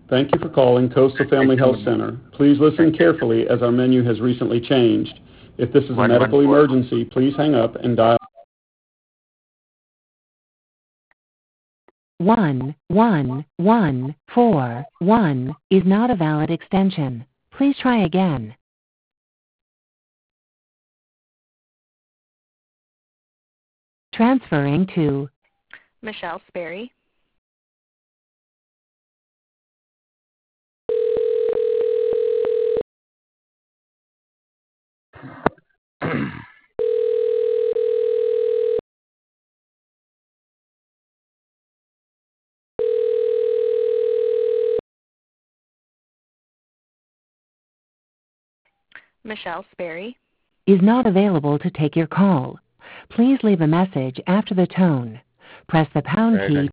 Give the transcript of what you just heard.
Thank you for calling Coastal Family Health Center. Please listen carefully as our menu has recently changed. If this is a medical emergency, please hang up and dial 11141 is not a valid extension. Please try again. Transferring to Michelle Sperry. Michelle Sperry is not available to take your call. Please leave a message after the tone. Press the pound key